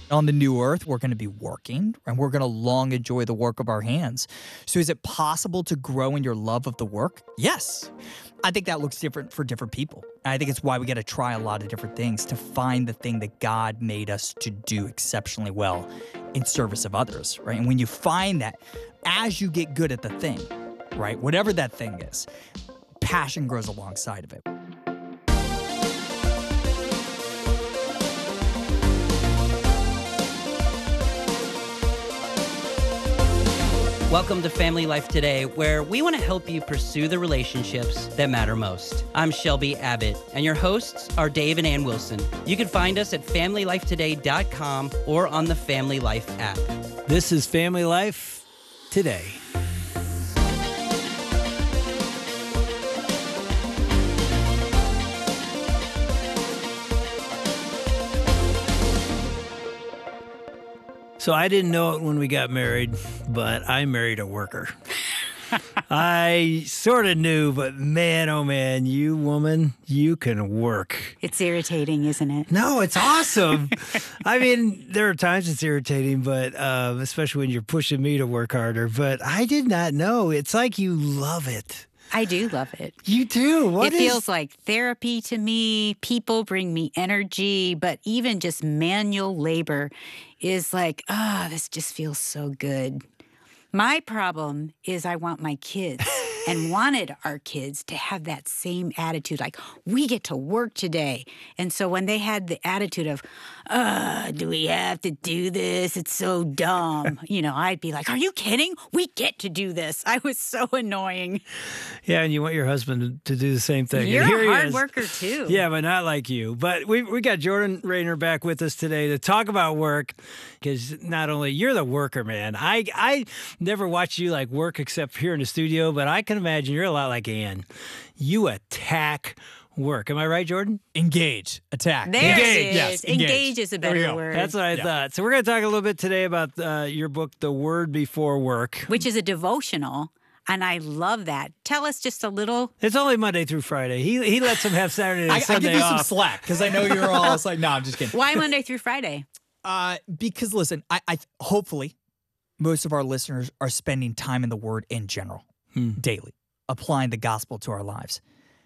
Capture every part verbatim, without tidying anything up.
On the new earth, we're going to be working, and we're going to long enjoy the work of our hands. So is it possible to grow in your love of the work? Yes. I think that looks different for different people. And I think it's why we got to try a lot of different things to find the thing that God made us to do exceptionally well in service of others, right? And when you find that, as you get good at the thing, right, whatever that thing is, passion grows alongside of it. Welcome to Family Life Today, where we want to help you pursue the relationships that matter most. I'm Shelby Abbott, and your hosts are Dave and Ann Wilson. You can find us at family life today dot com or on the Family Life app. This is Family Life Today. So I didn't know it when we got married, but I married a worker. I sort of knew, but man, oh man, you woman, you can work. It's irritating, isn't it? No, it's awesome. I mean, there are times it's irritating, but uh, especially when you're pushing me to work harder. But I did not know. It's like you love it. I do love it. You do? What it is... feels like therapy to me. People bring me energy, but even just manual labor is like, ah, oh, this just feels so good. My problem is I want my kids and wanted our kids to have that same attitude, like, we get to work today. And so when they had the attitude of, uh, do we have to do this? It's so dumb. You know, I'd be like, are you kidding? We get to do this. I was so annoying. Yeah, and you want your husband to do the same thing. You're and here a he hard is. worker, too. Yeah, but not like you. But we we got Jordan Raynor back with us today to talk about work, because not only you're the worker, man. I, I never watched you like work except here in the studio, but I can imagine you're a lot like Ann. You attack work. Am I right, Jordan? Engage. Attack. There engage. it is. Yes, engage. engage is a better word. That's what I yeah. thought. So we're going to talk a little bit today about uh, your book, The Word Before Work. Which is a devotional, and I love that. Tell us just a little. It's only Monday through Friday. He he lets them have Saturday and I, Sunday I give you off. some slack, because I know you're all it's like, no, I'm just kidding. Why Monday through Friday? Uh, because, listen, I, I hopefully most of our listeners are spending time in the Word in general, hmm. daily, applying the gospel to our lives,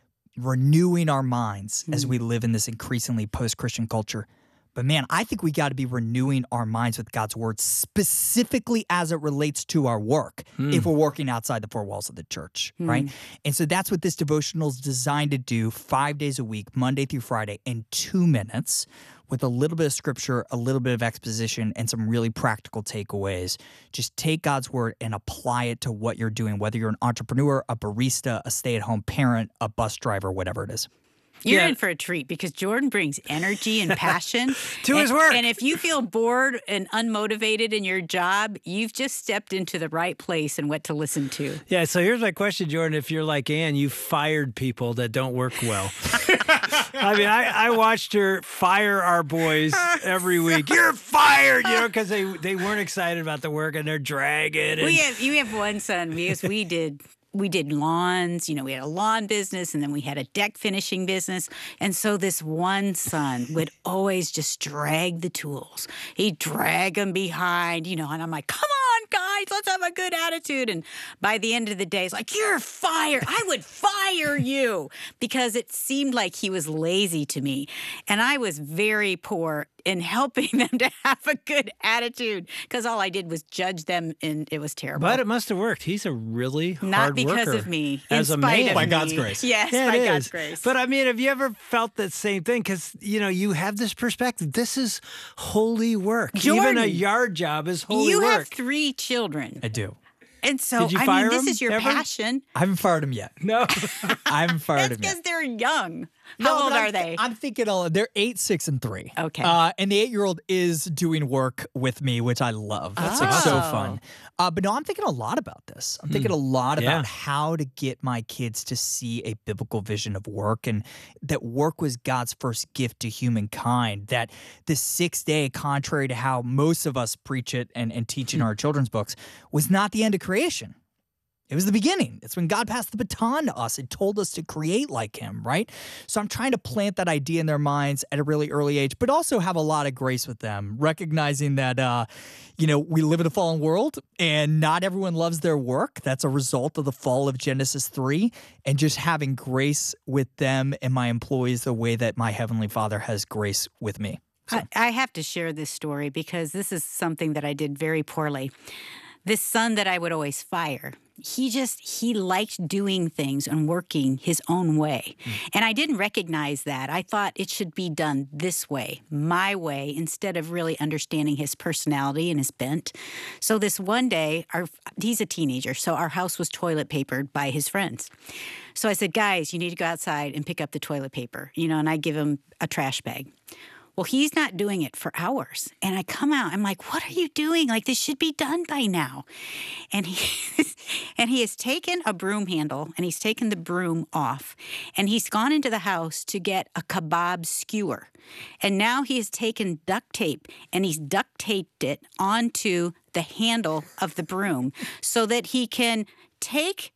renewing our minds mm. as we live in this increasingly post-Christian culture. But man, I think we got to be renewing our minds with God's Word, specifically as it relates to our work, mm. if we're working outside the four walls of the church, mm. right? And so that's what this devotional is designed to do five days a week, Monday through Friday, in two minutes, with a little bit of scripture, a little bit of exposition, and some really practical takeaways. Just take God's Word and apply it to what you're doing, whether you're an entrepreneur, a barista, a stay-at-home parent, a bus driver, whatever it is. You're yeah. in for a treat, because Jordan brings energy and passion to and, his work. And if you feel bored and unmotivated in your job, you've just stepped into the right place and what to listen to. Yeah, so here's my question, Jordan. If you're like Ann, you fired people that don't work well. I mean, I, I watched her fire our boys every week. You're fired, you know, because they, they weren't excited about the work and they're dragging. And... We have, you have one son, because we did... We did lawns, you know, we had a lawn business, and then we had a deck finishing business. And so this one son would always just drag the tools. He'd drag them behind, you know, and I'm like, come on, guys, let's have a good attitude. And by the end of the day, it's like, you're fired. I would fire you, because it seemed like he was lazy to me. And I was very poor in helping them to have a good attitude, because all I did was judge them, and it was terrible. But it must have worked. He's a really hard Not because worker of me. as in a spite man. of By me. God's grace. Yes, yeah, by it God's is. grace. But I mean, have you ever felt that same thing? Because, you know, you have this perspective. This is holy work. Jordan, Even a yard job is holy you work. have three children. I do. And so, Did you I fire mean, this them is your ever? passion. I haven't fired them yet. No. I haven't fired That's them because yet. they're young. No, How old but are I'm, they? I'm thinking all, they're eight, six, and three. Okay. Uh, and the eight-year-old is doing work with me, which I love. That's like so Oh. fun. Uh, but no, I'm thinking a lot about this. I'm thinking a lot Yeah. about how to get my kids to see a biblical vision of work, and that work was God's first gift to humankind. That the sixth day, contrary to how most of us preach it and, and teach in our children's books, was not the end of creation. It was the beginning. It's when God passed the baton to us and told us to create like him, right? So I'm trying to plant that idea in their minds at a really early age, but also have a lot of grace with them, recognizing that, uh, you know, we live in a fallen world and not everyone loves their work. That's a result of the fall of Genesis three, and just having grace with them and my employees the way that my Heavenly Father has grace with me. So. I, I have to share this story because this is something that I did very poorly. This son that I would always fire, he just, he liked doing things and working his own way. Mm. And I didn't recognize that. I thought it should be done this way, my way, instead of really understanding his personality and his bent. So this one day, our, he's a teenager, so our house was toilet papered by his friends. So I said, guys, you need to go outside and pick up the toilet paper, you know, and I give him a trash bag. Well, he's not doing it for hours. And I come out, I'm like, what are you doing? Like, this should be done by now. And he, and he has taken a broom handle and he's taken the broom off. And he's gone into the house to get a kebab skewer. And now he has taken duct tape and he's duct taped it onto the handle of the broom so that he can take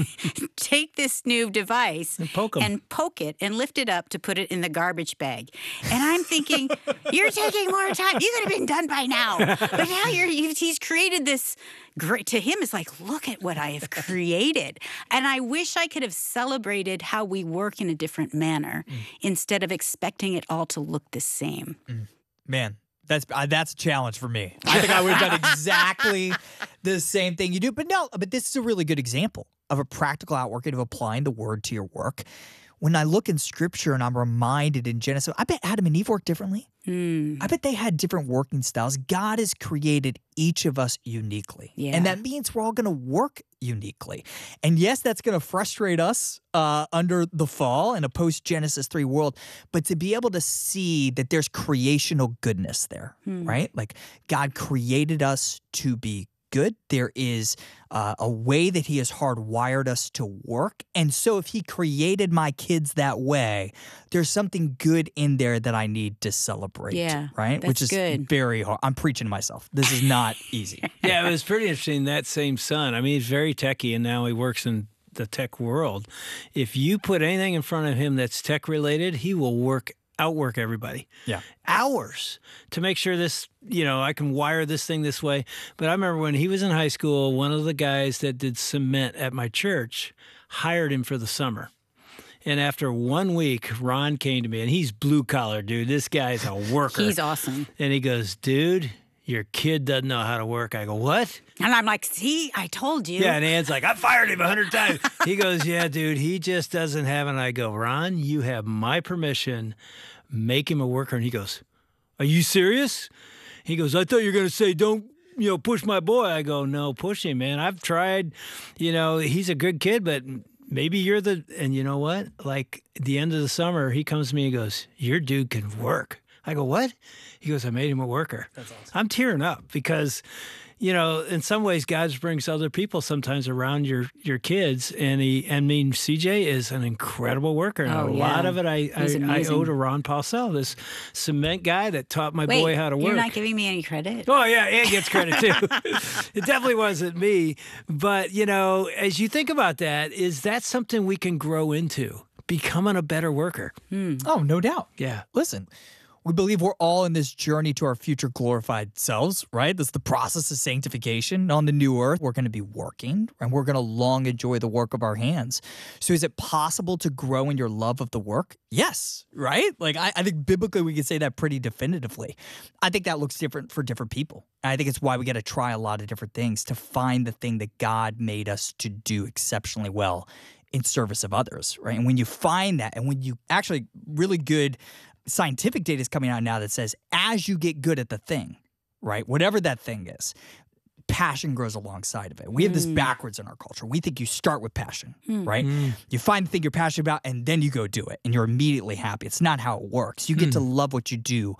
take this new device and poke, and poke it and lift it up to put it in the garbage bag. And I'm thinking, you're taking more time. You could have been done by now. But now you're, you've, he's created this great, to him, it's like, look at what I have created. And I wish I could have celebrated how we work in a different manner mm. instead of expecting it all to look the same. Mm. Man. That's uh, that's a challenge for me. I think I would have done exactly the same thing you do. But no, but this is a really good example of a practical outworking of applying the word to your work. When I look in Scripture and I'm reminded in Genesis, I bet Adam and Eve worked differently. Mm. I bet they had different working styles. God has created each of us uniquely. Yeah. And that means we're all going to work uniquely. And yes, that's going to frustrate us uh, under the fall in a post-Genesis three world, but to be able to see that there's creational goodness there, mm. right? Like God created us to be good. There is uh, a way that he has hardwired us to work. And so if he created my kids that way, there's something good in there that I need to celebrate. Yeah, right? That's Which is good. very hard. I'm preaching to myself. This is not easy. Yeah, it was pretty interesting, that same son. I mean, he's very techie, and now he works in the tech world. If you put anything in front of him that's tech related, he will work outwork everybody. Yeah. Hours to make sure this, you know, I can wire this thing this way. But I remember when he was in high school, one of the guys that did cement at my church hired him for the summer. And after one week, Ron came to me, and he's blue collar, dude. This guy's a worker. He's awesome. And he goes, dude, your kid doesn't know how to work. I go, what? And I'm like, see, I told you. Yeah, and Ann's like, I fired him a hundred times. He goes, yeah, dude, he just doesn't have it. And I go, Ron, you have my permission. Make him a worker. And he goes, are you serious? He goes, I thought you were going to say, don't, you know, push my boy. I go, no, push him, man. I've tried, you know, he's a good kid, but maybe you're the, and you know what? Like at the end of the summer, he comes to me and goes, your dude can work. I go, what? He goes, I made him a worker. That's awesome. I'm tearing up because, you know, in some ways, God brings other people sometimes around your your kids. And he, I mean, C J is an incredible worker. And oh, a yeah. lot of it I, I, I owe to Ron Paulsell, this cement guy that taught my Wait, boy how to work. You're not giving me any credit? Oh, yeah, Ann gets credit too. It definitely wasn't me. But, you know, as you think about that, is that something we can grow into, becoming a better worker? Hmm. Oh, no doubt. Yeah. Listen. We believe we're all in this journey to our future glorified selves, right? That's the process of sanctification. On the new earth, we're going to be working, and we're going to long enjoy the work of our hands. So is it possible to grow in your love of the work? Yes, right? Like, I, I think biblically we can say that pretty definitively. I think that looks different for different people. And I think it's why we got to try a lot of different things to find the thing that God made us to do exceptionally well in service of others, right? And when you find that, and when you actually really good scientific data is coming out now that says as you get good at the thing, right, whatever that thing is, passion grows alongside of it. We have this backwards in our culture. We think you start with passion, mm. right? Mm. You find the thing you're passionate about, and then you go do it, and you're immediately happy. It's not how it works. You get mm. to love what you do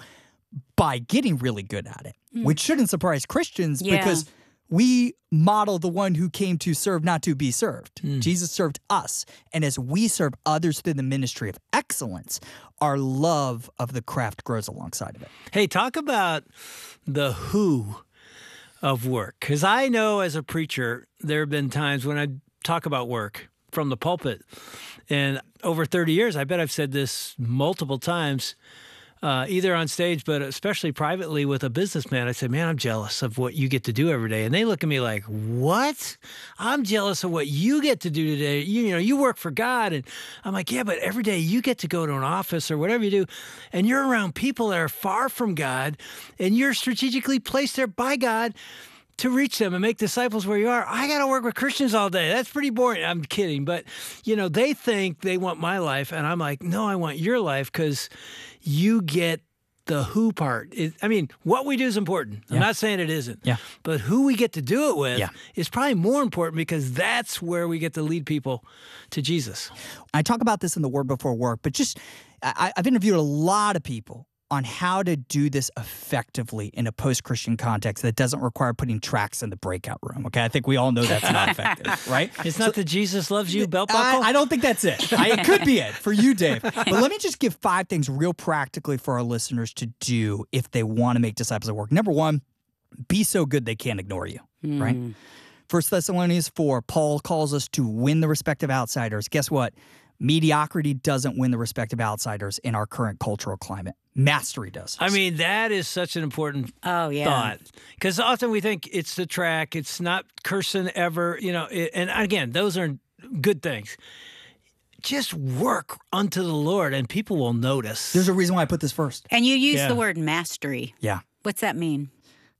by getting really good at it, mm. which shouldn't surprise Christians yeah. because we model the one who came to serve, not to be served. Mm. Jesus served us. And as we serve others through the ministry of excellence, our love of the craft grows alongside of it. Hey, talk about the who of work. Because I know as a preacher, there have been times when I talk about work from the pulpit. And over thirty years, I bet I've said this multiple times, uh, either on stage, but especially privately with a businessman. I said, man, I'm jealous of what you get to do every day. And they look at me like, what? I'm jealous of what you get to do today. You, you know, you work for God. And I'm like, yeah, but every day you get to go to an office or whatever you do, and you're around people that are far from God, and you're strategically placed there by God to reach them and make disciples where you are. I got to work with Christians all day. That's pretty boring. I'm kidding. But, you know, they think they want my life. And I'm like, no, I want your life because you get the who part. It, I mean, what we do is important. I'm Yeah. not saying it isn't. Yeah. But who we get to do it with Yeah. is probably more important because that's where we get to lead people to Jesus. I talk about this in the Word Before Work, but just I, I've interviewed a lot of people on how to do this effectively in a post-Christian context that doesn't require putting tracks in the breakout room. Okay, I think we all know that's not effective, right? It's not the Jesus loves you belt buckle. I, I don't think that's it. I, it could be it for you, Dave. But let me just give five things real practically for our listeners to do if they want to make disciples at work. Number one, be so good they can't ignore you, Mm. right? First Thessalonians four, Paul calls us to win the respect of outsiders. Guess what? Mediocrity doesn't win the respect of outsiders in our current cultural climate. Mastery does. I mean, that is such an important Oh, yeah. thought. Because often we think it's the track, it's not cursing ever, you know, it, and again, those are good things. Just work unto the Lord and people will notice. There's a reason why I put this first. And you use Yeah. the word mastery. Yeah. What's that mean?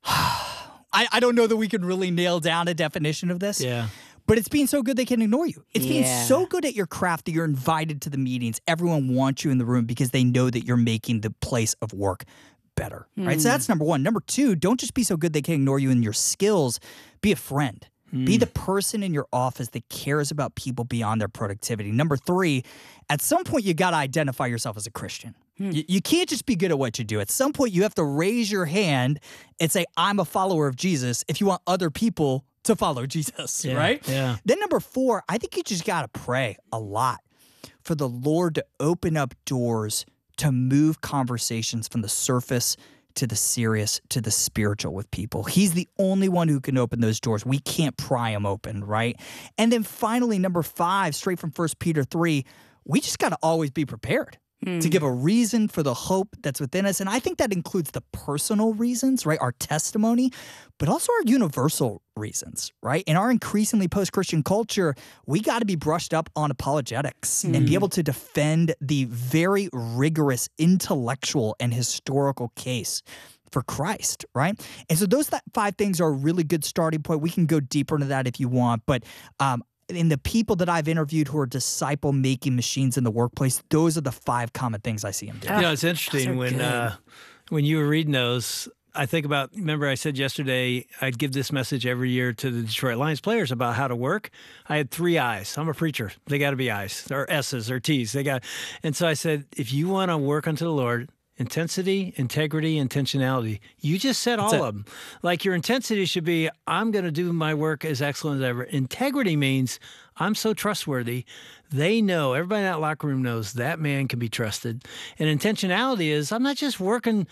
I, I don't know that we can really nail down a definition of this. Yeah. But it's being so good they can ignore you. It's being Yeah. so good at your craft that you're invited to the meetings. Everyone wants you in the room because they know that you're making the place of work better, right? So that's number one. Number two, don't just be so good they can ignore you in your skills. Be a friend. Be the person in your office that cares about people beyond their productivity. Number three, at some point you got to identify yourself as a Christian. You, you can't just be good at what you do. At some point you have to raise your hand and say, I'm a follower of Jesus if you want other people to follow Jesus, Yeah, right? yeah. Then number four, I think you just got to pray a lot for the Lord to open up doors to move conversations from the surface to the serious to the spiritual with people. He's the only one who can open those doors. We can't pry them open, right? And then finally, number five, straight from First Peter three, we just got to always be prepared to give a reason for the hope that's within us. And I think that includes the personal reasons, right? Our testimony, but also our universal reasons, right? In our increasingly post-Christian culture, we got to be brushed up on apologetics and be able to defend the very rigorous intellectual and historical case for Christ, right? And so those th- five things are a really good starting point. We can go deeper into that if you want, but um, in the people that I've interviewed who are disciple-making machines in the workplace, those are the five common things I see them do. You know, it's those interesting are when good. uh, when you were reading those. I think about. Remember, I said yesterday I'd give this message every year to the Detroit Lions players about how to work. I had three I's. I'm a preacher. They got to be I's or S's or T's. They got. And so I said, if you want to work unto the Lord, intensity, integrity, intentionality. You just said all it. of them. Like your intensity should be, I'm going to do my work as excellent as ever. Integrity means I'm so trustworthy. They know, everybody in that locker room knows that man can be trusted. And intentionality is, I'm not just working,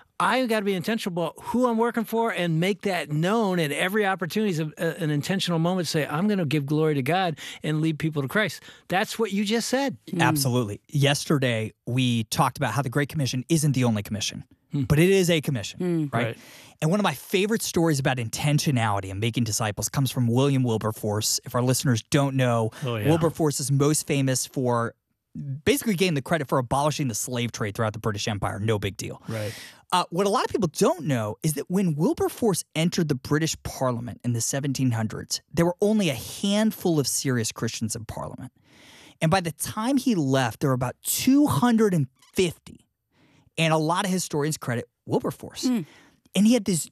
I got to be intentional about who I'm working for and make that known at every opportunity is a, a, an intentional moment to say, I'm going to give glory to God and lead people to Christ. That's what you just said. Absolutely. Yesterday, we talked about how the Great Commission isn't the only commission, but it is a commission, right? Right. And one of my favorite stories about intentionality and making disciples comes from William Wilberforce. If our listeners don't know, Oh, yeah. Wilberforce is most famous for basically getting the credit for abolishing the slave trade throughout the British Empire. No big deal. Right. Uh, what a lot of people don't know is that when Wilberforce entered the British Parliament in the seventeen hundreds, there were only a handful of serious Christians in Parliament. And by the time he left, there were about two hundred fifty. And a lot of historians credit Wilberforce. And he had this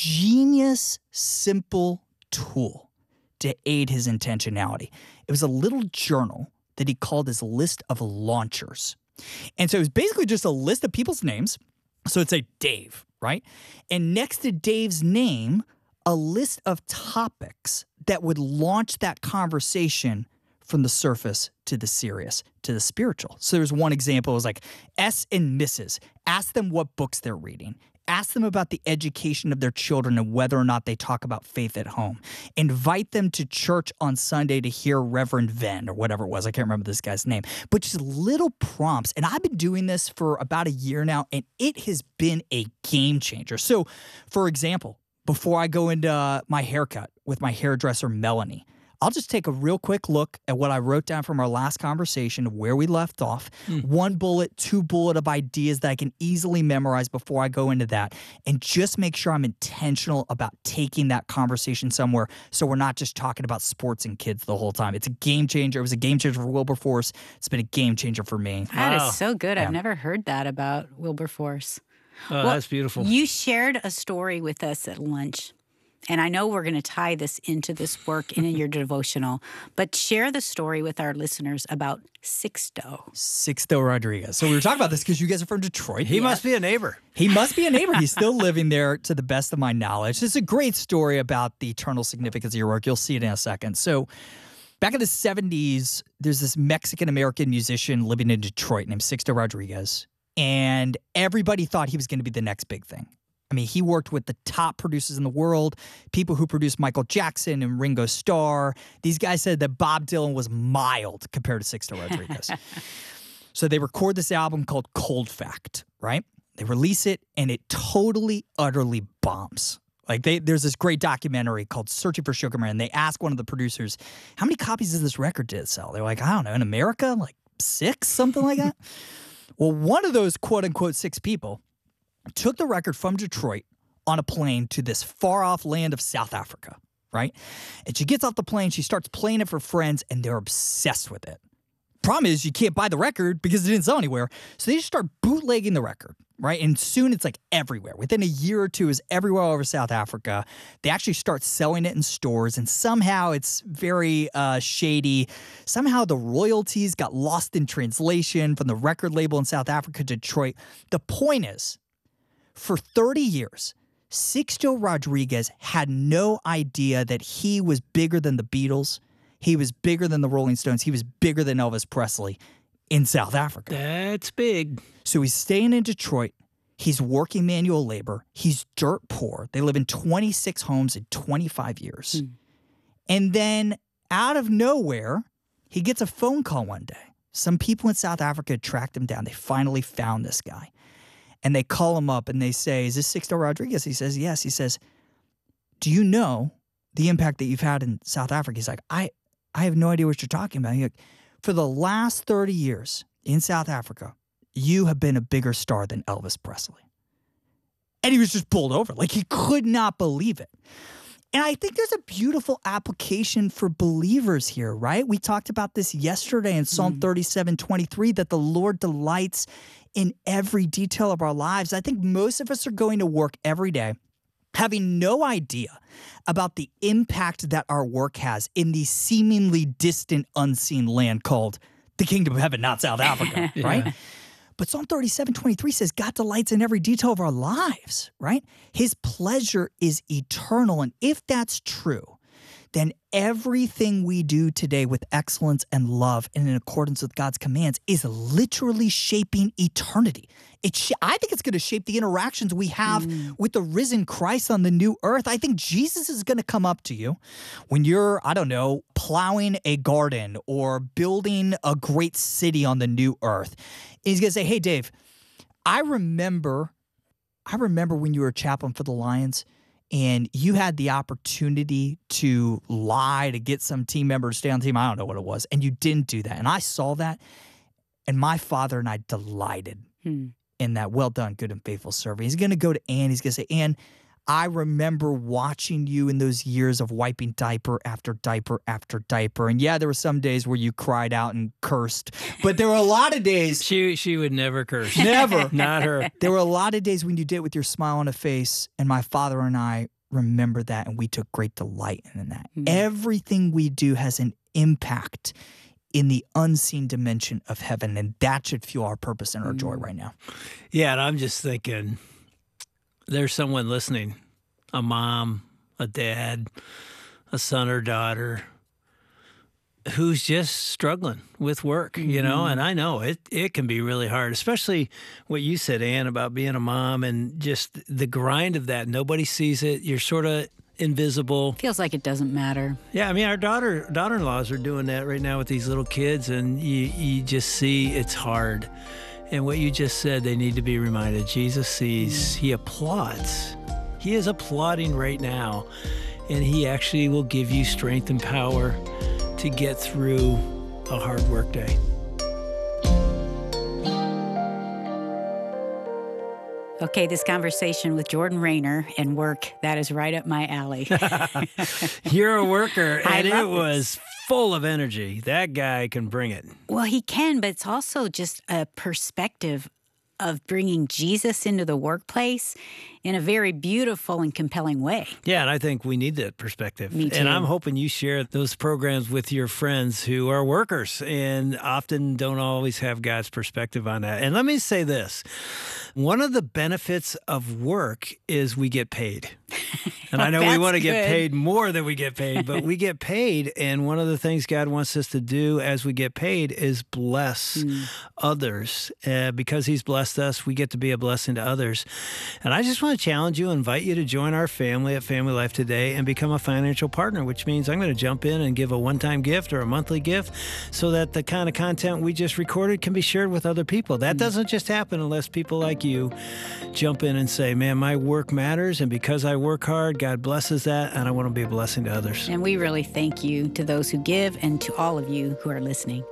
genius, simple tool to aid his intentionality. It was a little journal that he called his list of launchers. And so it was basically just a list of people's names. So it'd say Dave, right? And next to Dave's name, a list of topics that would launch that conversation from the surface to the serious, to the spiritual. So there's one example. It was like S and Missus Ask them what books they're reading. Ask them about the education of their children and whether or not they talk about faith at home. Invite them to church on Sunday to hear Reverend Venn or whatever it was. I can't remember this guy's name. But just little prompts. And I've been doing this for about a year now, and it has been a game changer. So, for example, before I go into uh, my haircut with my hairdresser, Melanie, I'll just take a real quick look at what I wrote down from our last conversation of where we left off. Mm. One bullet, two bullet of ideas that I can easily memorize before I go into that. And just make sure I'm intentional about taking that conversation somewhere so we're not just talking about sports and kids the whole time. It's a game changer. It was a game changer for Wilberforce. It's been a game changer for me. That Wow. is so good. Yeah. I've never heard that about Wilberforce. Oh, Well, that's beautiful. You shared a story with us at lunch. And I know we're going to tie this into this work and in your devotional, but share the story with our listeners about Sixto. Sixto Rodriguez. So we were talking about this because you guys are from Detroit. he must be a neighbor. He must be a neighbor. He's still living there to the best of my knowledge. It's a great story about the eternal significance of your work. You'll see it in a second. So back in the seventies, there's this Mexican-American musician living in Detroit named Sixto Rodriguez. And everybody thought he was going to be the next big thing. I mean, he worked with the top producers in the world, people who produced Michael Jackson and Ringo Starr. These guys said that Bob Dylan was mild compared to Sixto Rodriguez. So they record this album called Cold Fact, right? They release it, and it totally, utterly bombs. Like, they, there's this great documentary called Searching for Sugar Man. They ask one of the producers, how many copies of this record did it sell? They're like, I don't know, in America, like six, something like that? Well, one of those quote-unquote six people took the record from Detroit on a plane to this far-off land of South Africa, right? And she gets off the plane, she starts playing it for friends, and they're obsessed with it. Problem is, you can't buy the record because it didn't sell anywhere, so they just start bootlegging the record, right? And soon it's like everywhere. Within a year or two, it's everywhere all over South Africa. They actually start selling it in stores, and somehow it's very uh, shady. Somehow the royalties got lost in translation from the record label in South Africa to Detroit. The point is, for thirty years, Sixto Rodriguez had no idea that he was bigger than the Beatles. He was bigger than the Rolling Stones. He was bigger than Elvis Presley in South Africa. That's big. So he's staying in Detroit. He's working manual labor. He's dirt poor. They live in twenty-six homes in twenty-five years. Hmm. And then out of nowhere, he gets a phone call one day. Some people in South Africa tracked him down. They finally found this guy. And they call him up and they say, is this Sixto Rodriguez? He says, yes. He says, do you know the impact that you've had in South Africa? He's like, I, I have no idea what you're talking about. He's like, for the last thirty years in South Africa, you have been a bigger star than Elvis Presley. And he was just pulled over. Like, he could not believe it. And I think there's a beautiful application for believers here, right? We talked about this yesterday in Psalm mm. thirty-seven twenty-three, that the Lord delights in every detail of our lives. I think most of us are going to work every day having no idea about the impact that our work has in the seemingly distant, unseen land called the Kingdom of Heaven, not South Africa, yeah. right? But Psalm thirty-seven twenty-three says God delights in every detail of our lives, right? His pleasure is eternal. And if that's true, then everything we do today with excellence and love and in accordance with God's commands is literally shaping eternity. It sh- I think it's going to shape the interactions we have mm. with the risen Christ on the new earth. I think Jesus is going to come up to you when you're, I don't know, plowing a garden or building a great city on the new earth. And he's going to say, hey, Dave, I remember, I remember when you were a chaplain for the Lions and you had the opportunity to lie to get some team member to stay on the team. I don't know what it was. And you didn't do that. And I saw that. And my father and I delighted hmm. in that. Well done, good and faithful servant. He's going to go to Ann. He's going to say, Ann, I remember watching you in those years of wiping diaper after diaper after diaper. And yeah, there were some days where you cried out and cursed. But there were a lot of days. She she would never curse. Never. Not her. There were a lot of days when you did it with your smile on a face. And my father and I remember that. And we took great delight in that. Mm. Everything we do has an impact in the unseen dimension of heaven. And that should fuel our purpose and our mm. joy right now. Yeah, and I'm just thinking, there's someone listening, a mom, a dad, a son or daughter, who's just struggling with work, you know, and I know it, it can be really hard, especially what you said, Ann, about being a mom and just the grind of that. Nobody sees it. You're sort of invisible. Feels like it doesn't matter. Yeah, I mean, our daughter, daughter-in-laws are doing that right now with these little kids, and you, you just see it's hard. And what you just said, they need to be reminded. Jesus sees, he applauds. He is applauding right now, and he actually will give you strength and power to get through a hard work day. Okay, this conversation with Jordan Rayner and work, that is right up my alley. You're a worker, I and it love was full of energy. That guy can bring it. Well, he can, but it's also just a perspective of bringing Jesus into the workplace in a very beautiful and compelling way. Yeah, and I think we need that perspective. Me too. And I'm hoping you share those programs with your friends who are workers and often don't always have God's perspective on that. And let me say this. One of the benefits of work is we get paid. And I know we That's want to get good. paid more than we get paid, but we get paid. And one of the things God wants us to do as we get paid is bless Mm. others. Uh, because he's blessed us, we get to be a blessing to others. And I just want to challenge you, invite you to join our family at Family Life Today and become a financial partner, which means I'm going to jump in and give a one-time gift or a monthly gift so that the kind of content we just recorded can be shared with other people. That doesn't just happen unless people like you jump in and say, man, my work matters, and because I work hard, God blesses that, and I want to be a blessing to others. And we really thank you to those who give and to all of you who are listening.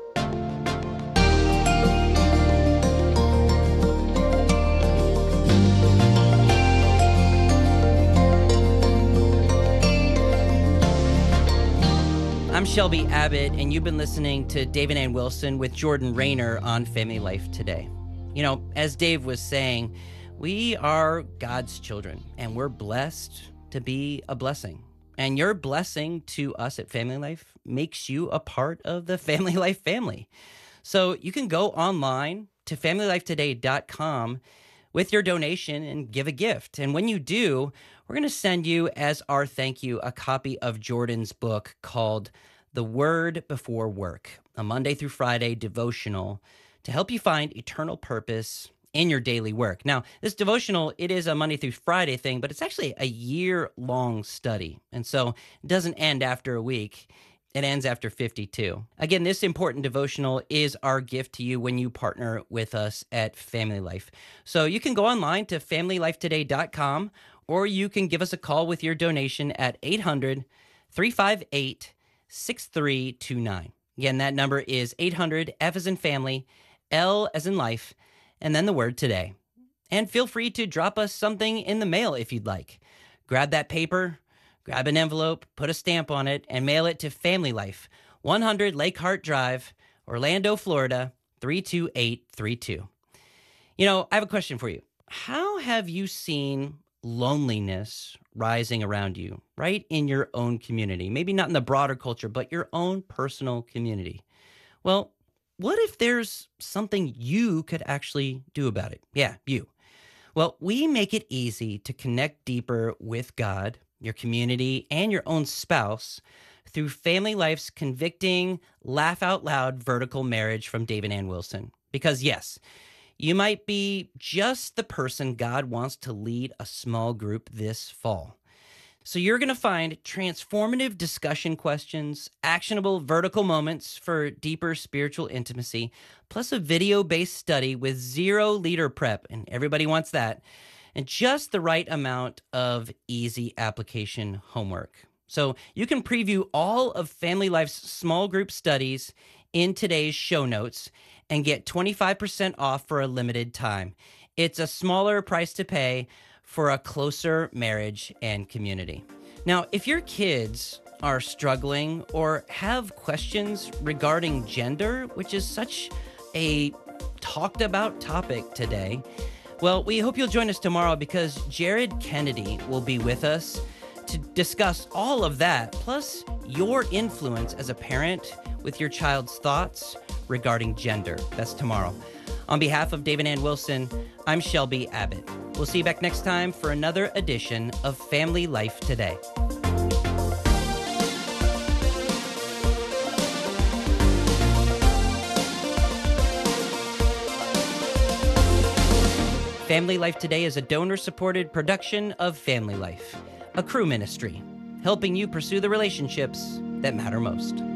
I'm Shelby Abbott, and you've been listening to Dave and Ann Wilson with Jordan Rayner on Family Life Today. You know, as Dave was saying, we are God's children, and we're blessed to be a blessing. And your blessing to us at Family Life makes you a part of the Family Life family. So you can go online to family life today dot com with your donation and give a gift. And when you do, we're going to send you, as our thank you, a copy of Jordan's book called The Word Before Work, a Monday through Friday devotional to help you find eternal purpose in your daily work. Now, this devotional, it is a Monday through Friday thing, but it's actually a year-long study. And so it doesn't end after a week. It ends after fifty-two. Again, this important devotional is our gift to you when you partner with us at Family Life. So you can go online to family life today dot com, or you can give us a call with your donation at eight hundred, three five eight, six three two nine. Again, that number is eight hundred, F as in family, L as in life, and then the word today. And feel free to drop us something in the mail if you'd like. Grab that paper, grab an envelope, put a stamp on it, and mail it to Family Life, one hundred Lake Hart Drive, Orlando, Florida, three two eight three two. You know, I have a question for you. How have you seen loneliness rising around you, right in your own community? Maybe not in the broader culture, but your own personal community. Well, what if there's something you could actually do about it? Yeah, you. Well, we make it easy to connect deeper with God, your community, and your own spouse through Family Life's convicting, laugh out loud vertical marriage from Dave and Ann Wilson. Because yes, you might be just the person God wants to lead a small group this fall. So you're going to find transformative discussion questions, actionable vertical moments for deeper spiritual intimacy, plus a video-based study with zero leader prep, and everybody wants that, and just the right amount of easy application homework. So you can preview all of Family Life's small group studies in today's show notes and get twenty-five percent off for a limited time. It's a smaller price to pay for a closer marriage and community. Now, if your kids are struggling or have questions regarding gender, which is such a talked about topic today, well, we hope you'll join us tomorrow because Jared Kennedy will be with us to discuss all of that, plus your influence as a parent with your child's thoughts regarding gender. That's tomorrow. On behalf of Dave and Ann Wilson, I'm Shelby Abbott. We'll see you back next time for another edition of Family Life Today. Family Life Today is a donor-supported production of Family Life, a Cru ministry, helping you pursue the relationships that matter most.